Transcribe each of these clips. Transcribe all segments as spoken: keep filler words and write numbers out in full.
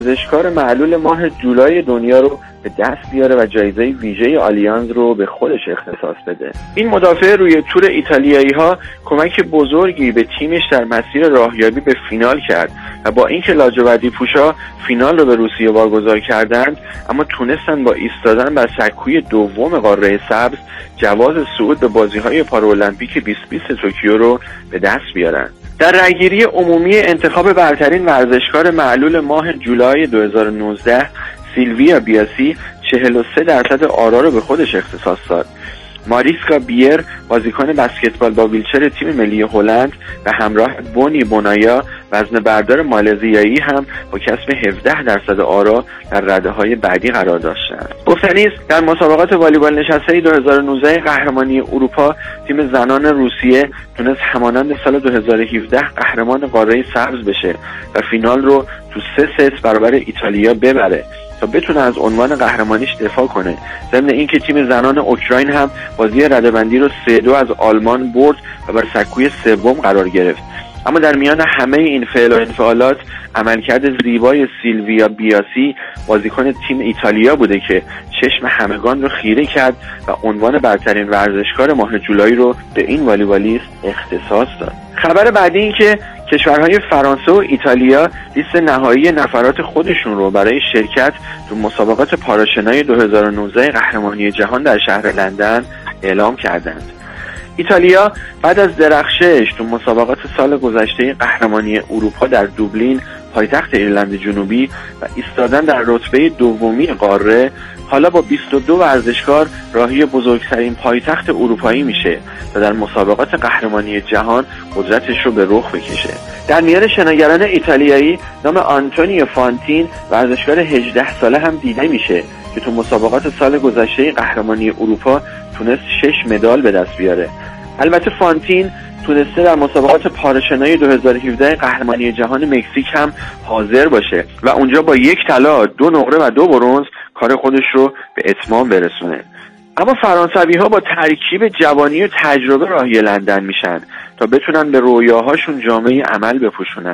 ورزشکار معلول ماه جولای دنیا رو به دست بیاره و جایزه ویژه آلیانز رو به خودش اختصاص بده. این مدافع روی تور ایتالیایی ها کمک بزرگی به تیمش در مسیر راهیابی به فینال کرد و با اینکه لاجوردی پوشا فینال رو به روسیه واگذار کردند، اما تونستن با ایستادن بر سکوی دوم قاره سبز جواز صعود به بازی‌های پارالمپیک بیست بیست توکیو رو به دست بیارن. در رأیگیری عمومی انتخاب برترین ورزشکار معلول ماه جولای دو هزار و نوزده، سیلویا بیاسی چهل و سه درصد آرا رو به خودش اختصاص داد. ماریسکا بیر، بازیکن بسکتبال با ویلچر تیم ملی هلند و همراه بونی بونایا، وزنه بردار مالزیایی، هم با کسب هفده درصد آرا در رده‌های بعدی قرار داشتند. گفتنی است در مسابقات والیبال نشسته دو هزار و نوزده قهرمانی اروپا، تیم زنان روسیه تونست همانند سال دو هزار و هفده قهرمان قاره سبز بشه و فینال رو تو سه ست برابر ایتالیا ببره تا بتونه از عنوان قهرمانیش دفاع کنه. ضمن اینکه تیم زنان اوکراین هم بازی رده‌بندی رو سه دو از آلمان برد و بر سکوی سوم قرار گرفت. اما در میان همه این فعل و انفعالات، عملکرد زیبای سیلویا بیاسی، بازیکن تیم ایتالیا بوده که چشم همگان رو خیره کرد و عنوان برترین ورزشکار ماه جولای رو به این والیبالیست اختصاص داد. خبر بعدی این که کشورهای فرانسه و ایتالیا لیست نهایی نفرات خودشون رو برای شرکت تو مسابقات پاراشنای دو هزار و نوزده قهرمانی جهان در شهر لندن اعلام کردند. ایتالیا بعد از درخشش تو مسابقات سال گذشته قهرمانی اروپا در دوبلین، پایتخت ایرلند جنوبی، و ایستادن در رتبه دومی قاره، حالا با بیست و دو ورزشکار راهی بزرگترین پایتخت اروپایی میشه و در مسابقات قهرمانی جهان قدرتش رو به رخ بکشه. در میان شناگران ایتالیایی نام آنتونیو فانتین، ورزشکار هجده ساله، هم دیده میشه که تو مسابقات سال گذشته قهرمانی اروپا تونست شش مدال به دست بیاره. البته فانتین تونسته در مسابقات پاراشنای دو هزار و هفده قهرمانی جهان مکزیک هم حاضر باشه و اونجا با یک طلا، دو نقره و دو برنز کار خودش رو به اتمام برسونه. اما فرانسوی ها با ترکیب جوانی و تجربه راهی لندن میشن تا بتونن به رویاهاشون جامعه عمل بپوشونن.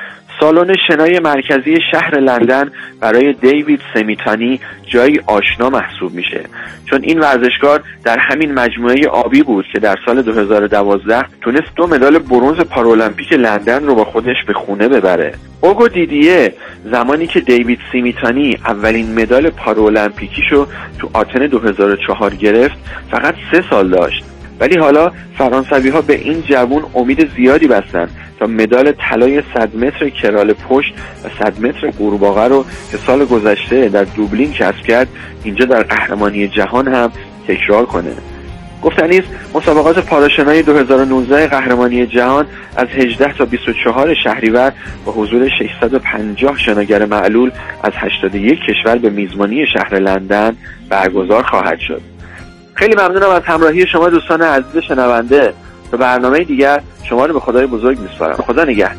سالن شنای مرکزی شهر لندن برای دیوید سمیتانی جایی آشنا محسوب میشه، چون این ورزشکار در همین مجموعه آبی بود که در سال دو هزار و دوازده تونست دو مدال برنز پارالمپیک لندن رو با خودش به خونه ببره. اوگو دیدیه زمانی که دیوید سمیتانی اولین مدال پارالمپیکیشو تو آتن دو هزار و چهار گرفت فقط سه سال داشت، ولی حالا فرانسوی ها به این جوون امید زیادی بستن تا مدال طلای صد متر کرال پشت و صد متر قورباغه رو که سال گذشته در دوبلین کسب کرد اینجا در قهرمانی جهان هم تکرار کنه. گفتنی است مسابقات پاراشنای دو هزار و نوزده قهرمانی جهان از هجده تا بیست و چهار شهریور با حضور ششصد و پنجاه شناگر معلول از هشتاد و یک کشور به میزبانی شهر لندن برگزار خواهد شد. خیلی ممنونم از همراهی شما دوستان عزیز شنونده. تا برنامه دیگر شما رو به خدای بزرگ میسپارم. خدا نگهدار.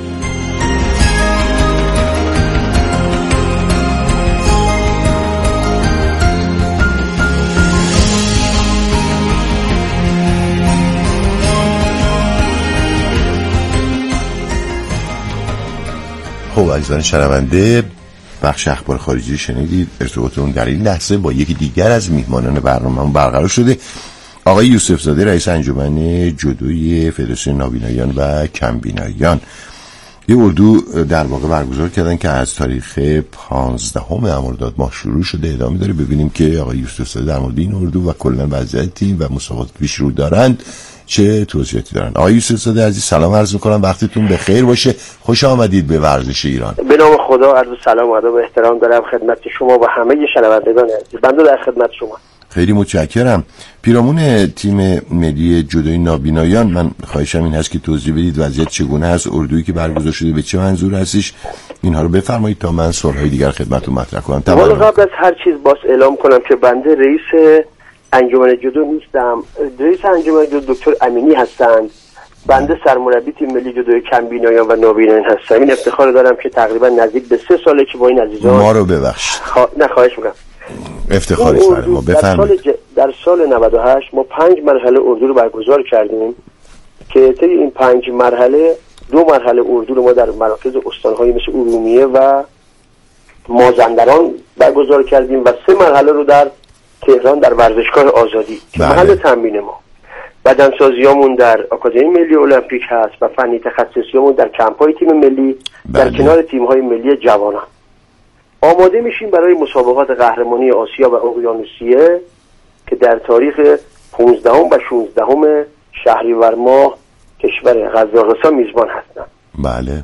خب عزیزان شنونده، بخش اخبار خارجی شنیدید. ارتباطمون در این لحظه با یکی دیگر از میهمانان برنامه‌مون برقرار شده. آقای یوسف زاده، رئیس انجمن جودوی فدراسیون نابینایان و کمبینایان. یه اردو در واقع برگزار کردن که از تاریخ پانزدهم مرداد ماه شروع شده، ادامه داره. ببینیم که آقای یوسف زاده در مورد این اردو و کلا وضعیت تیم و مسابقات پیش رو دارند چه توضیحاتی دارن. آقای یوسف زاده عزیز سلام عرض می‌کنم، وقتتون بخیر باشه. خوش آمدید به ورزش ایران. به نام خدا عرض سلام و ادب و احترام دارم خدمت شما و همه شنوندگان عزیز. بنده در خدمت شما. خیلی متشکرم. پیرامون تیم ملی جودوی نابینایان، من خواهشم این هست که توضیح بدید وضعیت چگونه هست، اردویی که برگزار شده به چه منظور هستش، اینها رو بفرمایید تا من سوالهای دیگر خدمتتون مطرح کنم. والا قبل از هر چیز باز اعلام کنم که بنده رئیس انجمن جودو نیستم. رئیس انجمن جودو دکتر امینی هستند. بنده سرمربی تیم ملی جودوی کمبینایان و نابینایان هستم. این افتخار دارم که تقریبا نزدیک به سه ساله که با این عزیزان ما رو ببخش. خوا... نه خواهش می‌کنم. افتخاری سر ما بفرمایید. در سال ج... در سال نود و هشت ما پنج مرحله اردو رو برگزار کردیم که طی این پنج مرحله دو مرحله اردو رو ما در مراکز استان‌های مثل ارومیه و مازندران برگزار کردیم و سه مرحله رو در تهران در ورزشگاه آزادی که محل تمرین ما. بدنسازیامون در آکادمی ملی المپیک هست و فنی تخصصیامون در کمپ‌های تیم ملی بله. در کنار تیم‌های ملی جوانان. آماده میشیم برای مسابقات قهرمانی آسیا و اقیانوسیه که در تاریخ پانزدهم و شانزدهم شهریور ماه کشور قزاقستان میزبان هستند. بله.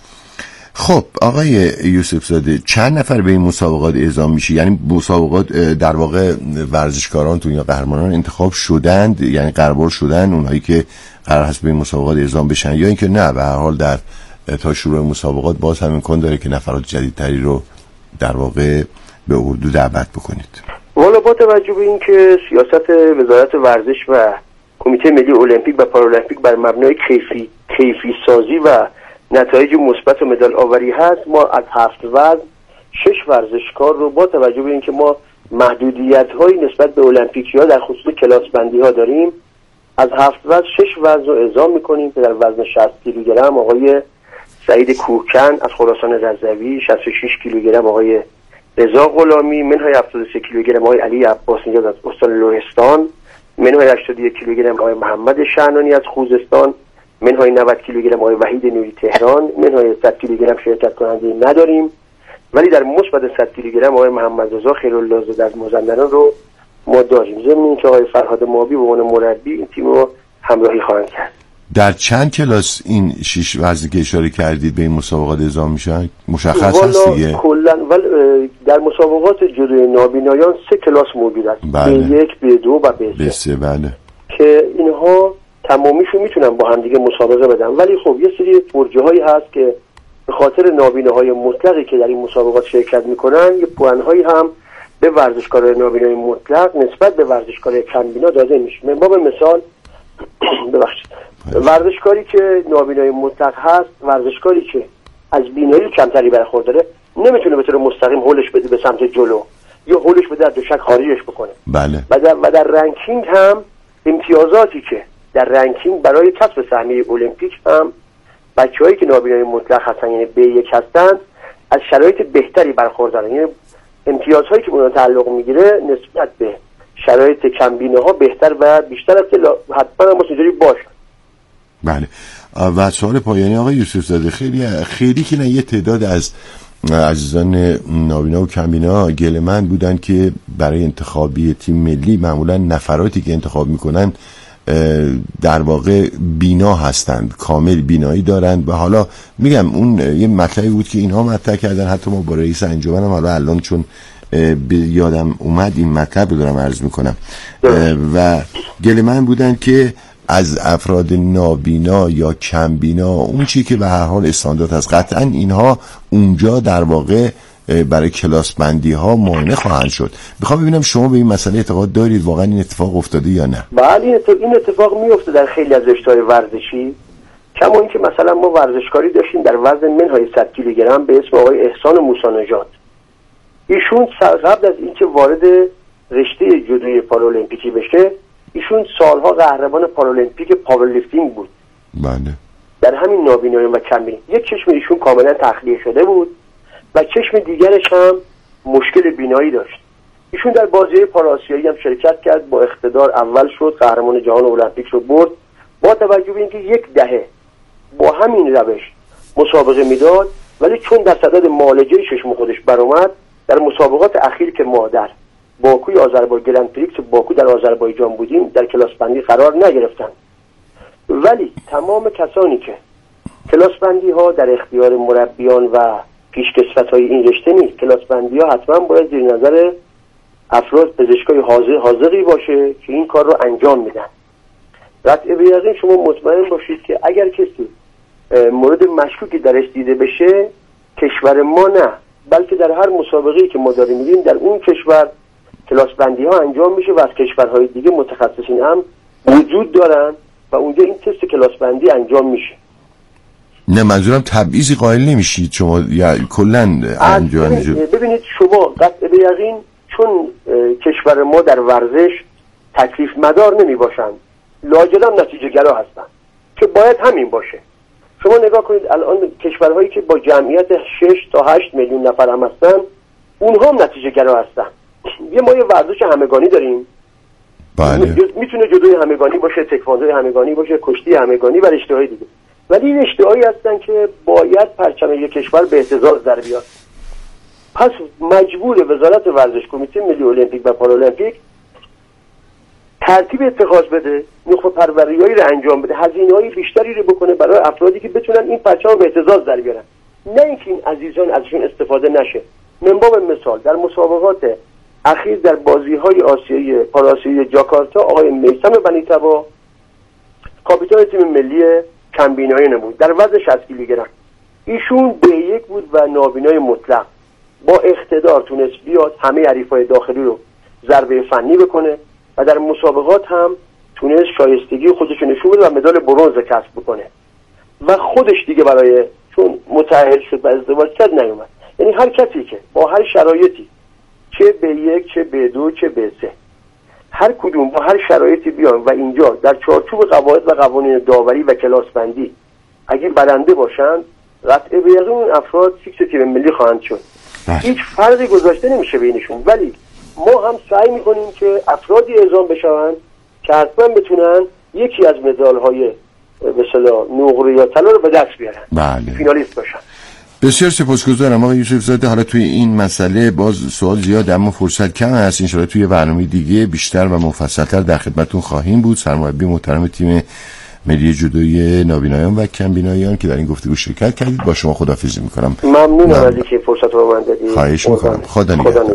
خب آقای یوسف زاده، چند نفر به این مسابقات اعزام میشه؟ یعنی مسابقات در واقع ورزشکارانتون یا قهرمانان انتخاب شدند، یعنی قرار شدن اونهایی که قرار هست به این مسابقات اعزام بشن، یا اینکه نه به هر حال در تا شروع مسابقات باز هم امکان داره که نفرات جدیدتری رو در واقع به اردو دعوت بکنید؟ والا با توجه به اینکه سیاست وزارت ورزش و کمیته ملی المپیک و پارالمپیک بر مبنای کیفی کیفی سازی و نتایج مثبت و مدال آوری هست، ما از هفت وزن شش ورزشکار رو با توجه به اینکه ما محدودیت‌هایی نسبت به المپیکی‌ها در خصوص کلاس بندی ها داریم، از هفت وزن شش وزن رو اعزام می‌کنیم که در وزن شصت کیلوگرم آقای سعید کوهکن از خراسان رضوی، شصت و شش کیلوگرم آقای رضا غلامی، منهای هفتاد و سه کیلوگرم آقای علی عباس نژاد از استان لرستان، منهای هشتاد و یک کیلوگرم آقای محمد شعنانی از خوزستان، منهای نود کیلوگرم آقای وحید نوری تهران، منهای صد کیلوگرم شرکت کننده نداریم، ولی در مثبت صد کیلوگرم آقای محمد رضا خیرالله زاده از مازندران رو ما داریم. ضمن اینکه آقای فرهاد مابی به عنوان مربی این تیم رو همراهی خواهند کرد. در چند کلاس این شش وزنی که اشاره کردید به این مسابقات اعزام میشن مشخص هست دیگه؟ کلا در مسابقات جودوی نابینایان سه کلاس موجود است. بله. بی یک، بی دو و بی سه. بله. که اینها تمامیشون میتونن با هم دیگه مسابقه بدن، ولی خب یه سری فرجه هایی هست که به خاطر نابینه های مطلقی که در این مسابقات شرکت میکنن یه پوان هایی هم به ورزشکارای نابینای مطلق نسبت به ورزشکارای کمبینا داده میشه. من باب مثال ببخشید ورزشکاری که نابینای مطلق هست، ورزشکاری که از بینایی کمتری برخورداره نمیتونه به طور مستقیم هولش بده به سمت جلو یا هولش بده از دوشک خارجش بکنه. بله. و در, و در رنکینگ هم امتیازاتی که در رنکینگ برای کسب سهمیه المپیک هم بچه‌هایی که نابینای مطلق هستن یعنی بی یک هستن از شرایط بهتری برخوردارن، یعنی امتیازهایی که به اونها تعلق میگیره نسبت به شرایط کمبینه ها بهتر و بیشتر است که حتما هم اینجوری باشه. بله. و سوال پایانی آقای یوسف زاده، خیلی خیلی که نه یه تعداد از عزیزان نابینا و کمبینا گله‌مند بودن که برای انتخابی تیم ملی معمولا نفراتی که انتخاب میکنن در واقع بینا هستند، کامل بینایی دارند. و حالا میگم اون یه مطلبی بود که اینها مطرح کردن، حتی ما با رئیس انجمن هم حالا الان چون به یادم اومد این مطلب رو دارم عرض میکنم و گله‌مند بودن که از افراد نابینا یا کمبینا اون چی که به هر حال استاندارد هست قطعا اینها اونجا در واقع برای کلاس بندی ها مانع خواهند شد. میخوام ببینم شما به این مسئله اعتقاد دارید واقعا این اتفاق افتاده یا نه؟ بله این اتفاق میفته در خیلی از رشته‌های ورزشی، کما اینکه مثلا ما ورزشکاری داشتیم در وزن منهای صد کیلوگرم به اسم آقای احسان موسی نژاد. ایشون قبل از اینکه وارد رشته جودوی پارالمپیکی بشه ایشون سالها قهرمان پارالمپیک پاورلیفتینگ بود. بله. در همین نابینایی و کمبینی یک چشم ایشون کاملا تخلیه شده بود و چشم دیگرش هم مشکل بینایی داشت. ایشون در بازی پاراسیایی هم شرکت کرد، با اقتدار اول شد، قهرمان جهان المپیک رو برد. با توجه به اینکه یک دهه با همین روش مسابقه میداد، ولی چون در صدد معالجه چشم خودش برآمد، در مسابقات اخیر که ما در باکوی آذربایجان گرند پریکس باکو در آذربایجان بودیم در کلاس بندی قرار نگرفتند. ولی تمام کسانی که کلاس بندی ها در اختیار مربیان و پیشکسوت های این رشته نیست، کلاس بندی ها حتما باید زیر نظر افراد پزشکای حاضر حاضری باشه که این کار رو انجام میدن. قطع به یقین شما مطمئن باشید که اگر کسی مورد مشکوکی درش دیده بشه، کشور ما نه بلکه در هر مسابقه‌ای که ما داریم می‌بینیم در اون کشور کلاس بندی ها انجام میشه و از کشورهای دیگه متخصصین هم وجود دارن و اونجا این تست کلاس بندی انجام میشه. نه منظورم تبعیضی قائل نمیشید شما یا کلا انجام میشه؟ ببینید شما قطع به یقین چون کشور ما در ورزش تکلیف مدار نمی باشن، لاجرم نتیجه گرا هستن که باید همین باشه. شما نگاه کنید الان کشورهایی که با جمعیت شش تا هشت میلیون نفر هم هستن اونها هم نتیجه گرا هستن. یه ما یه ورزش همگانی داریم، بله. میتونه جودوی همگانی باشه، تکواندوی همگانی باشه، کشتی همگانی و رشته‌های دیگه، ولی این رشته‌هایی هستن که باید پرچم یک کشور به اهتزاز در بیاد. پس مجبور وزارت ورزش، کمیته ملی المپیک و پارالمپیک ترتیب اتخاذ بده، نخبه پروریایی رو انجام بده، هزینه‌های بیشتری رو بکنه برای افرادی که بتونن این پرچم به اهتزاز در بیارن، نه اینکه این عزیزان ازشون استفاده نشه. من باب مثال در مسابقات اخیر در بازی‌های آسیایی پاراسیایی جاکارتا آقای میثم بنی‌تبا کاپیتان تیم ملی کمبینایی بود در وزن شصت کیلوگرم. ایشون به یک بود و نابینای مطلق با اقتدار تونست بیاد همه حریفای داخلی رو ضربه فنی بکنه و در مسابقات هم تونست شایستگی خودش نشون بده و مدال برنز کسب بکنه و خودش دیگه برای چون متأهل شد و ازدواج کرد نیومد. یعنی هر کسی که با هر شرایطی، چه به یک چه به دو چه به سه، هر کدوم با هر شرایطی بیان و اینجا در چارچوب قواعد و قوانین داوری و کلاس بندی اگه برنده باشن، قطعه به یقین اون افراد فیکس تیم ملی خواهند شد. هیچ فرقی گذاشته نمیشه بینشون، ولی ما هم سعی میکنیم که افرادی اعزام بشوند که حتما بتونن یکی از مدال‌های به اصطلاح نقره یا طلا رو به دست بیارن. بله. فینالیست باشن. بسیار سپاسگزارم آقای یوسف زاده. حالا توی این مسئله باز سوال زیاد اما فرصت کم هست، ان شاءالله توی برنامه دیگه بیشتر و مفصل‌تر در خدمتتون خواهیم بود. سرمربی محترم تیم ملی جودوی نابینایان و کمبینایان که در این گفتگو شرکت کردید، با شما خداحافظی می‌کنم. ممنونم از اینکه فرصت رو به من دادید. خواهش می‌کنم. خدا نگهدار.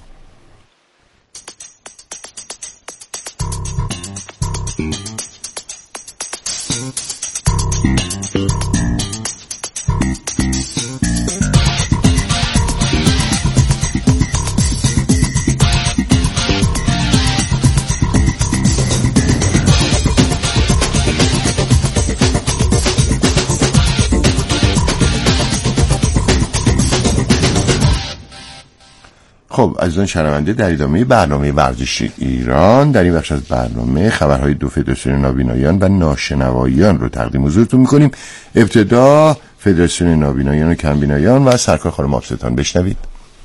خب عزیزان شنونده، در ادامه برنامه ورزش ایران در این بخش از برنامه خبرهای دو فدراسیون نابینایان و ناشنوایان رو تقدیم حضورتون میکنیم. ابتدا فدراسیون نابینایان و کمبینایان و سرکار خانم آبستان. بشنوید.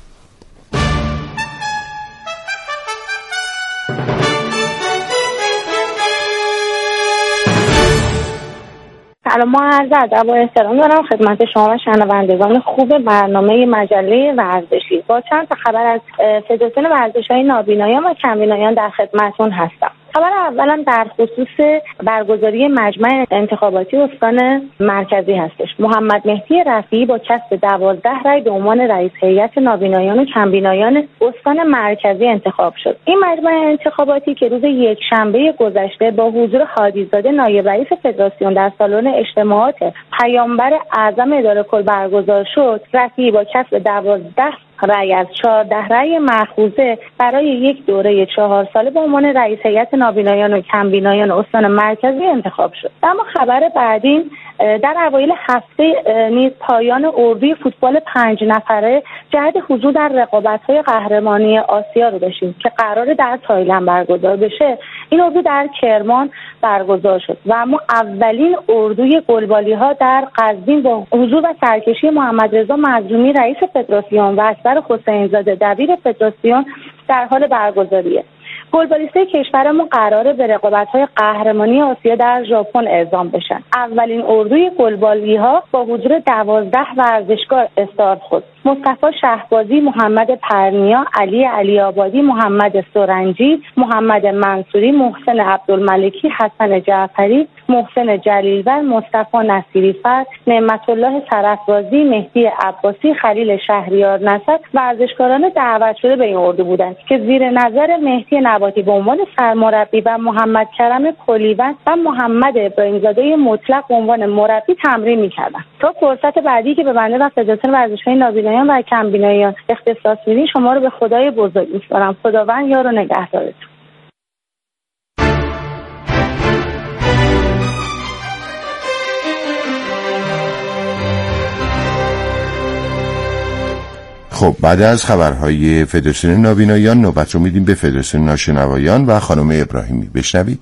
سلام، ما عرض ادب و احترام دارم خدمت شما و شنوندگان خوب برنامه مجله ورزشی. با چند تا خبر از فدراسیون ورزش‌های نابینایان و کمبینایان در خدمتتون هستم. خبر اولم در خصوص برگزاری مجمع انتخاباتی استان مرکزی هستش. محمد مهدی رفیعی با کسب دوازده رای به عنوان رئیس هیئت نابینایان و کمبینایان استان مرکزی انتخاب شد. این مجمع انتخاباتی که روز یکشنبه گذشته با حضور هادیزاده نایب رئیس فدراسیون در سالن اجتماعات پیامبر اعظم اداره کل برگزار شد، رفیعی با کسب دوازده رأی از چهارده رأی مأخوذه برای یک دوره چهار ساله به عنوان رئیس هیئت نابینایان و کمبینایان استان مرکزی انتخاب شد. اما خبر بعدی در اوایل هفته نیز پایان اردوی فوتبال پنج نفره جهت حضور در رقابت‌های قهرمانی آسیا رو داشتیم که قرار در تایلند برگزار بشه. این اردو در کرمان برگزار شد و اما اولین اردوی گلبالی‌ها در قزوین با حضور و سرکشی محمد رضا مظلومی رئیس فدراسیون و اکبر حسین زاده دبیر فدراسیون در حال برگزاریه. گلبالیستای کشورمون قراره به رقابت‌های قهرمانی آسیا در ژاپن اعزام بشن. اولین اردوی گلبالی‌ها با حضور دوازده ورزشکار استارت خورد. مصطفی شهبازی، محمد پرنیا، علی علی آبادی، محمد سرنجی، محمد منصوری، محسن عبدالملکی، حسن جعفری، محسن جلیلور، مصطفی نصیری فرد، نعمت الله سرفرازی، مهدی عباسی، خلیل شهریار نصر ورزشکاران دعوت شده به این اردو بودند که زیر نظر مهدی نباتی به عنوان سرمربی و محمد کرم کلیوند و محمد ابراهیم‌زاده مطلق به عنوان مربی تمرین می‌کردند. تا فرصت بعدی که به بنده و فدراسیون ورزش‌های نابینایان و کمبینایان اختصاص میدین، شما رو به خدای بزرگ می‌سپارم. خداوند یار و نگهدارتون. خب بعد از خبرهای فدراسیون نابینایان نوبت رو میدیم به فدراسیون ناشنوایان و خانم ابراهیمی. بشنوید.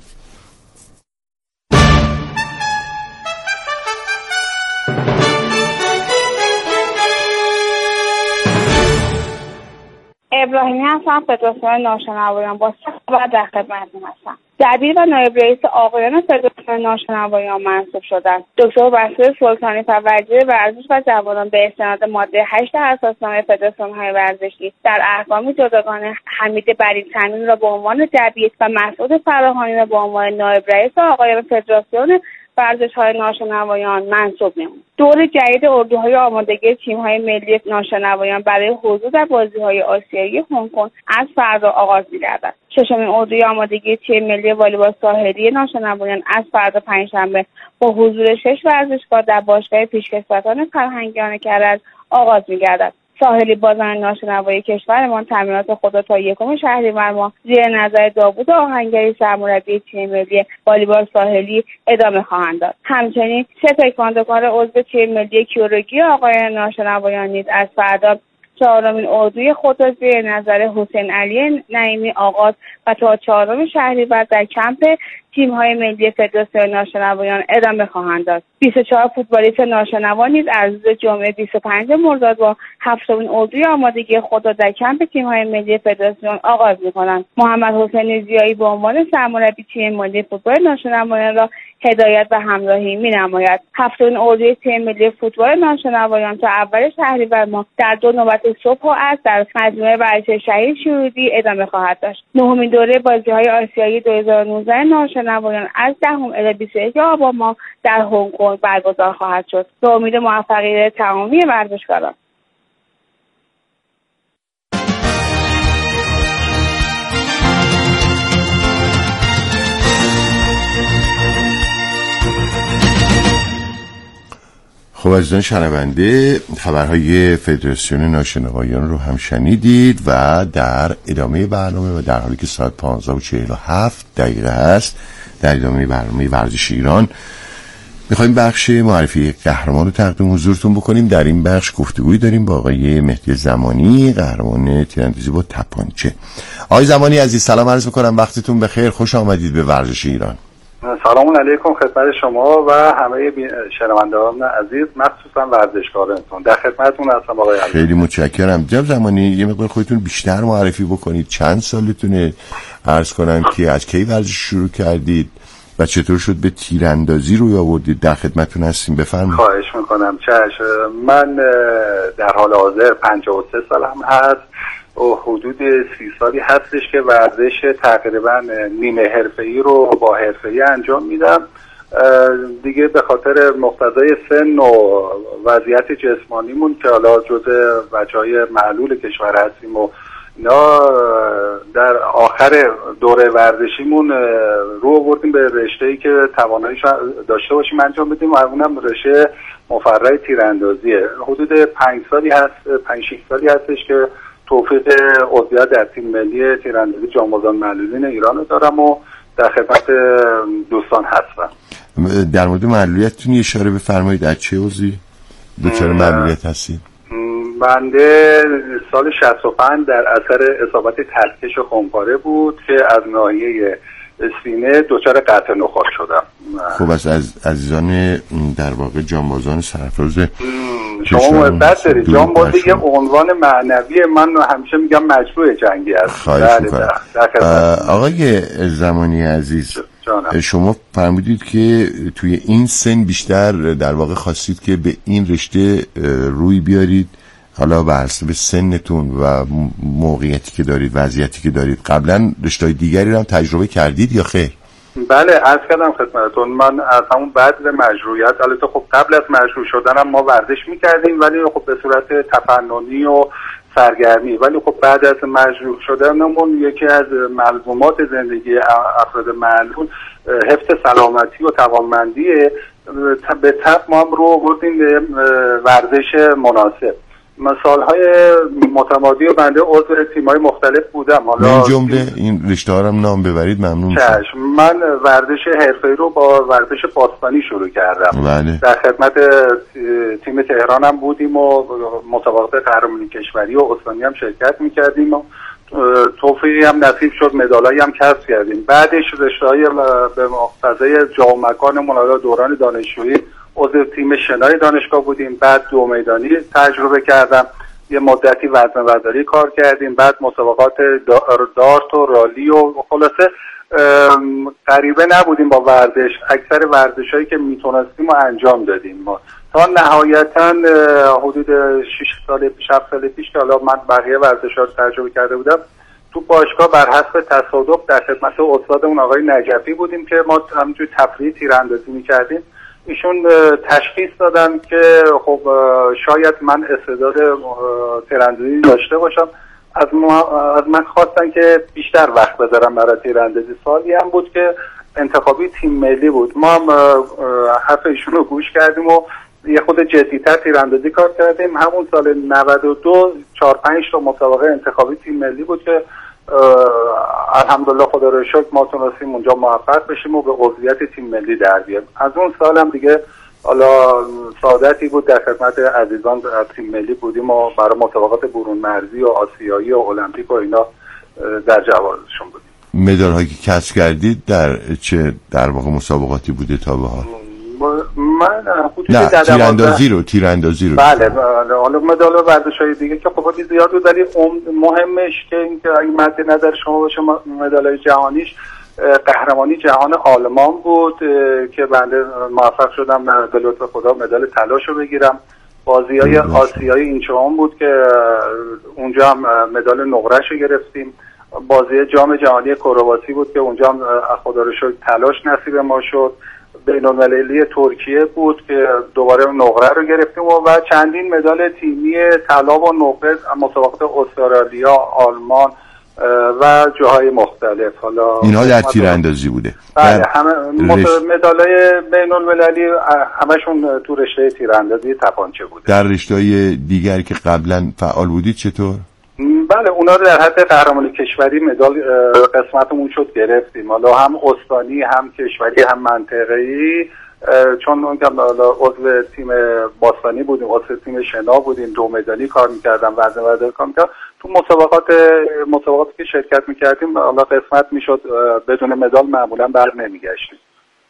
ابراهیمی هستم، فدراسیون ناشنوایان. با خبر در خدمتتون هستم. دبیر و نایب رئیس آقایان فدراسیون ناشنوایان منصوب شدند. دکتر بصیر سلطانی وزیر ورزش و جوانان به استناد ماده هشت اساسنامه فدراسیون‌های ورزشی در احکام جداگانه حمید بری‌تمیم را به عنوان دبیر و مسعود فراهانی را به عنوان نایب رئیس آقایان فدراسیون ورزش‌های ناشنوایان منصوب نمود. دور جدید اردوهای آمادگی تیم‌های ملی ناشنوایان برای حضور در بازی‌های آسیایی هنگ کنگ از فردا آغاز می‌گردد. ششمین اردوی آمادگی تیم ملی والیبال ساحلی ناشنوایان از فردا پنجشنبه با حضور شش ورزشکار در باشگاه پیشکسوتان فرهنگیان کرج آغاز می‌گردد. ساحلی بازان ناشنوایی کشورمان تمرینات خود را تا یکم شهریور ماه زیر نظر داوود آهنگری سرمربی تیم ملی والیبال ساحلی ادامه خواهند داد. همچنین سه تکواندوکار عضو تیم ملی کیروگی آقایان ناشنوایان نیز از فردا چهارمین اردوی خود را زیر نظر حسین علی نعیمی آغاز و تا چهارم شهریور در کمپ تیم‌های ملی فدراسیون ناشنوایان ادامه خواهند داد. بیست و چهار فوتبالیست ناشنوا نیز از روز جمعه بیست و پنج مرداد با هفتمین اردوی آمادگی خود را در کمپ تیم‌های ملی فدراسیون آغاز می‌کنند. محمد حسین ضیایی به عنوان سرمربی تیم ملی فوتبال ناشنوایان را هدایت و همراهی می‌نماید. هفتمین اردوی تیم ملی فوتبال ناشنوایان تا اول شهریور ماه در دو نوبت صبح و عصر در مجموعه ورزشی شهید شهودی ادامه خواهد داشت. نهمین دوره بازی‌های آسیایی دو هزار و نوزده ناشنوایان از دهم الی بیست و یکم آبان ماه در هنگ کنگ برگزار خواهد شد. به امید موفقیت تمامی ورزشکاران. خب عزیزان شنونده، خبرهای فدراسیون ناشنوایان رو هم شنیدید و در ادامه برنامه و در حالی که ساعت پانزده و چهل و هفت دقیقه هست در ادامه برنامه ورزش ایران میخوایم بخش معرفی قهرمان رو تقدیم حضورتون بکنیم. در این بخش گفتگویی داریم با آقای مهدی زمانی، قهرمان تیراندازی با تپانچه. آقای زمانی عزیز سلام عرض میکنم، وقتتون بخیر، خوش آمدید به ورزش ایران. سلام علیکم خدمت شما و همه شنوندگان عزیز، مخصوصا ورزشکارانتون. در خدمتتون هستم آقای علی. خیلی متشکرم. جناب زمانی یه مقدار خودتون بیشتر معرفی بکنید. چند سالتونه؟ عرض کنم که از کی ورزش شروع کردید و چطور شد به تیراندازی روی آوردید؟ در خدمتتون هستیم، بفرمایید. خواهش میکنم. چشم. من در حال حاضر پنجاه و سه سالم هست و حدود سی سالی هستش که ورزش تقریبا نیمه حرفه‌ای رو با حرفه‌ای انجام میدم. دیگه به خاطر مقتضای سن و وضعیت جسمانیمون که حالا جزء وجهای معلول کشور هستیم و اینا، در آخر دوره ورزشیمون رو آوردیم به رشته‌ای که تواناییش داشته باشیم انجام بدیم و اونم رشته مفرع تیراندازیه. حدود پنج سالی هست پنج شش سالی هستش که توفیق عضویت در تیم ملی تیراندازی جانبازان معلولین ایران رو دارم و در خدمت دوستان هستم. در مورد معلولیتتون یه اشاره بفرمایید. از چه عضوی دچار معلولیت هستید؟ بنده سال شصت و پنج در اثر اصابت ترکش خمپاره بود که از ناحیه سینه دچار قطع نخاع شدم. خب از عزیزان در واقع جانبازان سرفراز شما محبت دارید. جانبازی یه عنوان معنوی، من همیشه میگم مجروح جنگی است. خواهش میکنم. آقای زمانی عزیز، جانم. شما فرمودید که توی این سن بیشتر در واقع خواستید که به این رشته روی بیارید، حالا بر حسب سنتون و موقعیتی که دارید، وضعیتی که دارید. قبلا رشته‌های دیگری رو هم تجربه کردید یا خیر؟ بله عرض کردم خدمتتون، من از همون بعد مجروحیت، البته خب قبل از مجروح شدنم ما ورزش میکردیم ولی خب به صورت تفننی و سرگرمی، ولی خب بعد از مجروح شدنمون یکی از ملزومات زندگی افراد معلول حفظ سلامتی و توانمندیه. به تپ ما هم رو بردیم به ورزش مناسب. مثالهای متمادی و بنده عضو تیم‌های مختلف بودم. حالا این جمله این رشته ها هم نام ببرید ممنون میشم. من ورزش حرفه‌ای رو با ورزش باستانی شروع کردم. بله. در خدمت تیم تهران هم بودیم و مسابقات قهرمانی کشوری و استانی هم شرکت می‌کردیم و توفیقی هم نصیب شد، مدالایی هم کسب کردیم. بعدش رشته‌های به مقتضای جا و مکانمون دوران دانشجویی عضو تیم شنای دانشگاه بودیم. بعد دو میدانی تجربه کردم یه مدتی وزنه برداری کار کردیم، بعد مسابقات دارت و رالی و خلاصه غریبه نبودیم با ورزش. اکثر ورزش‌هایی که میتونستیم رو انجام دادیم ما تا نهایتاً حدود شش سال پیش هفت سال پیش که حالا من بقیه ورزش‌ها رو تجربه کرده بودم، تو باشگاه بر حسب تصادف در خدمت استادمون آقای نجفی بودیم که ما همینجوری تفریحی تیراندازی می‌کردیم. ایشون تشخیص دادن که خب شاید من استعداد تیراندازی داشته باشم. از, از من خواستن که بیشتر وقت بذارم برای تیراندازی. سالی هم بود که انتخابی تیم ملی بود. ما هم حرف ایشون رو گوش کردیم و یه خود جدی‌تر تیراندازی کار کردیم. همون سال نود و دو چهار پنج تا مسابقه انتخابی تیم ملی بود که الحمدلله خدا رو شکر ما تونستیم اونجا موفق بشیم و به عضویت تیم ملی در بیاریم. از اون سال هم دیگه حالا سعادتی بود در خدمت عزیزان تیم ملی بودیم و برای مسابقات برون مرزی و آسیایی و المپیک و اینا در جوازشون بودیم. مدال هایی که کسب کردید در چه در واقع مسابقاتی بوده تا به حال؟ من نه تیراندازی رو تیراندازی رو بله حالا مدال و ورزش‌های دیگه که خب زیاد بود، ولی مهمش که اینکه اگه مد نظر شما باشه مدال‌های جهانیش قهرمانی جهان آلمان بود که بنده موفق شدم به لطف خدا مدال طلاشو بگیرم. بازی‌های آسیایی اینچهان بود که اونجا هم مدال نقره‌شو گرفتیم. بازی جام جهانی کرواسی بود که اونجا هم خدا رو شکر طلاش نصیب ما شد. بین‌المللی ترکیه بود که دوباره نقره رو گرفتیم و چندین مدال تیمی طلا و نقره مسابقات استرالیا، آلمان و جاهای مختلف. حالا اینها در تیراندازی بوده. بله همه مدالای بین‌المللی همشون تو رشته تیراندازی تپانچه بوده. در رشته‌های دیگری که قبلا فعال بودید چطور؟ بله اونا رو در حد قهرمانی کشوری مدال قسمتمون شد گرفتیم. حالا هم استانی هم کشوری هم منطقه‌ای، چون اون که عضو تیم باستانی بودیم، عضو تیم شنا بودیم، دو میدانی کار می‌کردم، وزنه برداری کار می‌کردم. تو مسابقات مسابقاتی که شرکت می‌کردیم حالا قسمت میشد بدون مدال معمولا بر نمیگشتیم.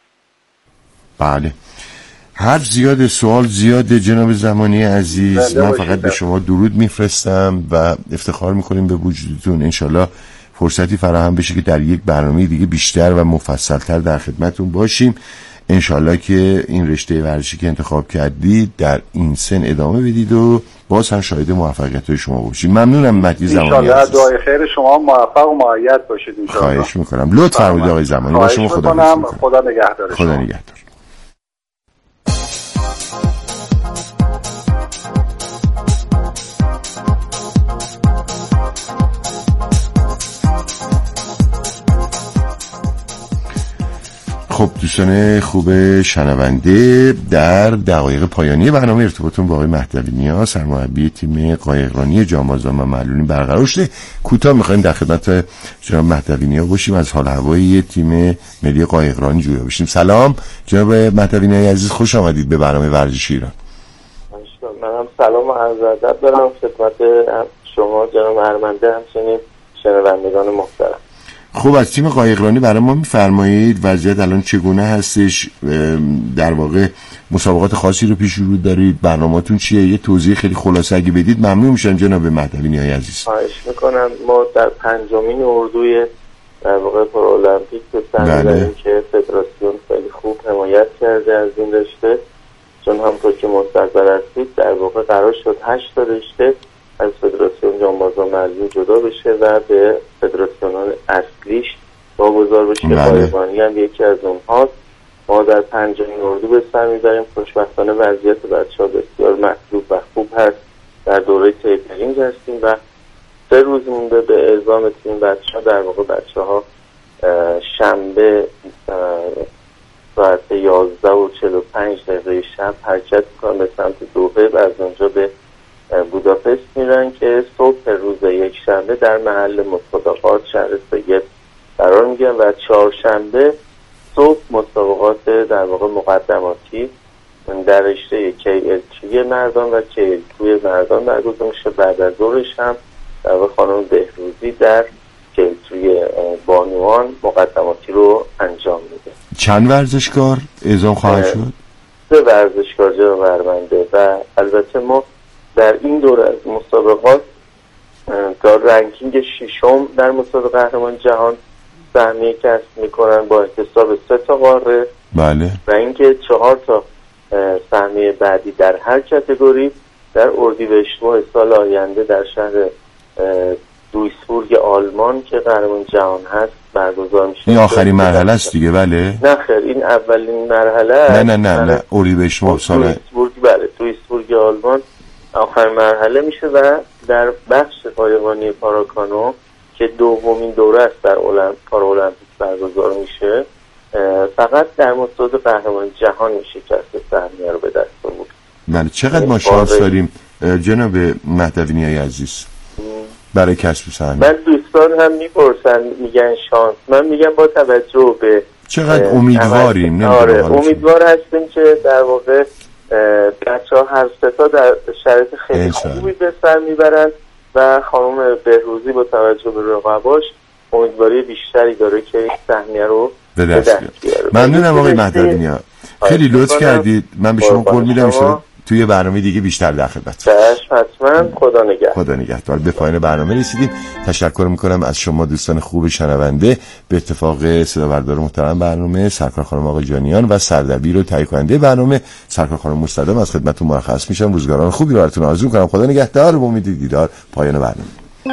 بله حرف زیاد، سوال زیاد جناب زمانی عزیز. من فقط به شما درود میفرستم و افتخار میکنیم به وجودتون. انشالله فرصتی فراهم بشه که در یک برنامه دیگه بیشتر و مفصلتر در خدمتون باشیم. انشالله که این رشته ورزشی که انتخاب کردید در این سن ادامه بدید و باز هم شاهد موفقیت شما باشید. ممنونم مهدی زمانی عزیز. انشالله دعای خیر شما موفق و معید باشید انشالله. خواهش میکنم. لطف فرمایید آقای زمانی. با شما خدا میکنم. خدا نگهدار. خدا نگهدار. خب دوستان خوب شنونده، در دقایق پایانی برنامه ارتباطون با آقای مهدوی نیا سرمربی تیم قایقرانی جام آزاد و معلولین برقرار شده. کوتاه می‌خوایم در خدمت جناب مهدوی نیا باشیم، از حال هوای تیم ملی قایقرانی جویا بشیم. سلام جناب مهدوی نیا عزیز، خوش آمدید به برنامه ورزش ایران. منم سلام و عرض ادب دارم خدمت شما جناب هرمنده، همچنین شنوندگان محترم. خب از تیم قایقرانی برای ما می‌فرمایید وضعیت الان چگونه هستش؟ در واقع مسابقات خاصی رو پیش رو دارید؟ برنامه‌تون چیه؟ یه توضیح خیلی خلاصه اگه بدید ممنون میشم جناب مهدوی نیای عزیز. خواهش میکنم. ما در پنجمین اردوی در واقع پارالمپیک به سن داریم که فدراسیون خیلی خوب حمایت کرده از این رشته، چون همونطور که مستقبل هستید در واقع قرار شد هشت تا رشته از فدراسیون جانبازان معلولین جدا بشه و به فدراسیونان اصلیش واگذار بشه. قایقرانی هم یکی از اونهاست. ما در پنجمین اردو به سر میبریم. خوشبختانه وضعیت بچه‌ها بسیار مطلوب و خوب هست. در دوره تیپرینگ هستیم و سه روز مونده به اعزام تیم بچه‌ها. در واقع بچه‌ها شنبه ساعت یازده و چهل و پنج دقیقه شب حرکت می‌کنن به سمت دوحه و از اونجا به بوداپست میرن که صبح روز یک شنبه در محل مسابقات شهر سید قرار میگیرن و چهارشنبه صبح مسابقات در واقع مقدماتی در رشته کی ال تری مردان و کی ال تو مردان برگزار میشه. بعد از ظهرش هم در واقع خانم بهروزی در کی ال تری بانوان مقدماتی رو انجام میده. چند ورزشکار اعزام خواهد شد؟ سه ورزشکار جا برمنده و البته ما در این دوره از مسابقات تا رنکینگ ششم در مسابقه قهرمان جهان سهمیه کسب میکنن با احتساب سه تا قاره. بله. و اینکه چهار تا سهمیه بعدی در هر کاتگوری در اردیبهشت ماه سال آینده در شهر دویسبورگ آلمان که قهرمان جهان هست برگزار میشه. این آخرین مرحله است دیگه؟ بله. نه خیر، این اولین مرحله. نه نه نه نه اردیبهشت ماه سال دویسبورگ. بله دویسبورگ آلمان آخرین مرحله میشه و در بخش قایقرانی پاراکانو که دومین دوره است در المپ پارالمپیک برگزار میشه فقط در مسابقه قهرمان جهان میشه کسب سهمیه رو به دست آورد. بله. چقدر ما شانس داریم جناب مهدوی عزیز برای کسب سهمیه. من دوستان هم میپرسن میگن شانس، من میگم با توجه به چقدر امیدواریم. آره امیدوار هستیم که در واقع بچه‌ها هر سه تا در شرایط خیلی خوبی به سر میبرن و خانم بهروزی با توجه به رقباش امیدواری بیشتری داره که این سهمیه رو به دست بیاره. ممنونم آقای مهدوی، خیلی لطف کردید. من به شما قول میدم شما توی برنامه دیگه بیشتر در خدمت. چشم حتما. خدا نگهدار. خدا نگهدار. به پایان برنامه رسیدیم. تشکر میکنم از شما دوستان خوب شنونده. به اتفاق صدابردار محترم برنامه سرکار خانم آقای جانیان و سردبیر و تهیه کننده برنامه سرکار خانم مستدام از خدمتتون مرخص میشم. روزگاران خوبی رو براتون آرزو میکنم. خدا نگهدار. و امید دیدار. پایان برنامه.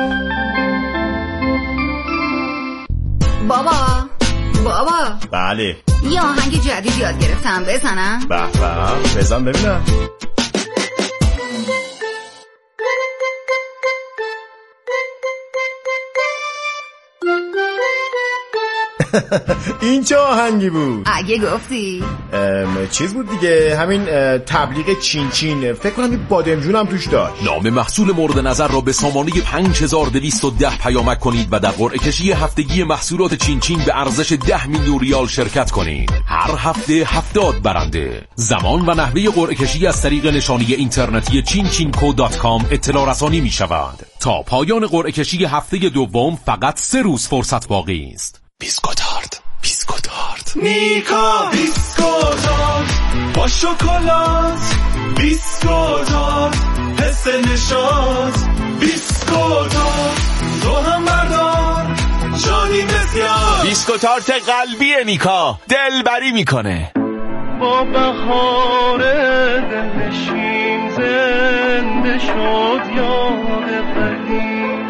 بابا بابا بله یه آهنگ جدید یاد گرفتم، بزنم؟ به به بزن ببینم. این چه آهنگی بود؟ اگه گفتی چیز بود دیگه، همین تبلیغ چین چین، فکر کنم این بادمجون هم توش داشت. نام محصول مورد نظر را به سامانه پنج هزار و دویست و ده پیامک کنید و در قرعه کشی هفتگی محصولات چین چین به ارزش ده میلیون ریال شرکت کنید. هر هفته هفتاد برنده. زمان و نحوه قرعه کشی از طریق نشانی اینترنتی چین چین کو دات کام اطلاع رسانی می شود. تا پایان قرعه کشی هفته دوم فقط سه روز فرصت باقی است. بیسکوتارد بیسکوتارد نیکا بیسکوتارد با شکلات، بیسکوتارد حس نشاط، بیسکوتارد تو هم بردار شادی بسیار. بیسکوتارد قلبی نیکا دلبری میکنه. با بهار دلنشین زنده شد یاد قدیم،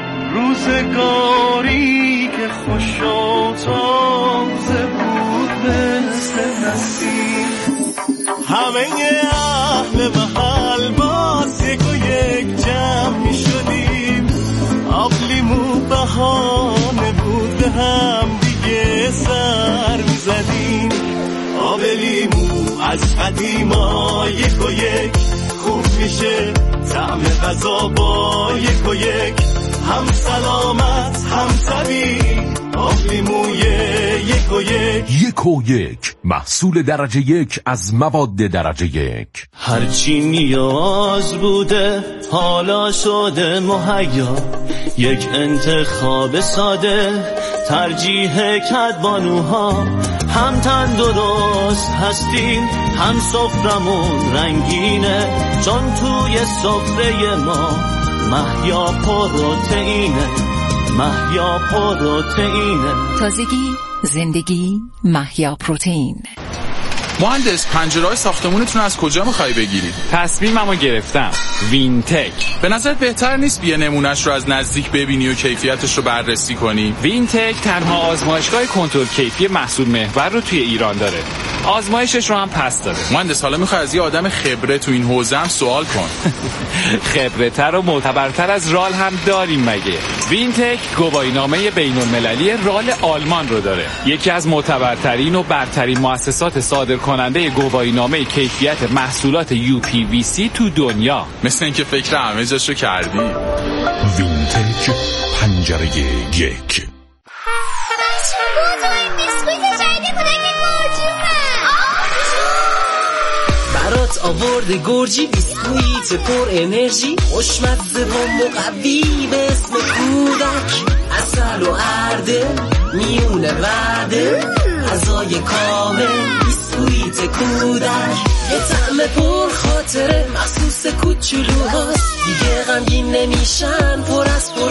روزگاری که خوش و تازه بود مثل نسیم. همه اهل محل باز یک و یک جمع می شدیم، آب لیمو بهانه بود به هم دیگه سر می زدیم. آب لیمو از قدیما یک و یک خوب میشه، طعم غذا با یک و یک هم سلامت هم طبیعی. آب لیموی یک و یک یک و یک محصول درجه یک از مواد درجه یک. هرچی نیاز بوده حالا شده مهیا، یک انتخاب ساده ترجیح کدبانوها. هم تندرست هستیم هم سفرمون رنگینه، چون توی سفره ما مهیا پروتئینه، مهیا پروتئینه. تازگی زندگی مهیا پروتئین. مهندس پنجره‌های ساختمونتون از کجا می‌خوای بگیری؟ تصمیممو گرفتم، وینتک. به نظرت بهتر نیست بیا نمونهش رو از نزدیک ببینی و کیفیتش رو بررسی کنی؟ وینتک تنها آزمایشگاه کنترل کیفی محصول محور رو توی ایران داره. آزمایشش رو هم پس داده. مهندس حالا می‌خوای از یه آدم خبره تو این حوزه هم سوال کن. خبره‌تر و معتبرتر از رال هم داریم مگه؟ وینتک گواهینامه بین‌المللی رال آلمان رو داره. یکی از معتبرترین و برترین مؤسسات صادر کننده گواهینامه کیفیت محصولات یو پی وی سی تو دنیا. مثل اینکه فکر همه جاشو کردی. وینتج پنجره یک. برات آورده گرجی بیسکویت پر انرژی، خوشمزه و مقوی به اسم کودک، عسل و ارده میونه وعده، غذای کامل بیسکویت کودک، یه طعم پر خاطره مخصوص کوچ کوچولوهاست دیگه غمگین نمیشن پر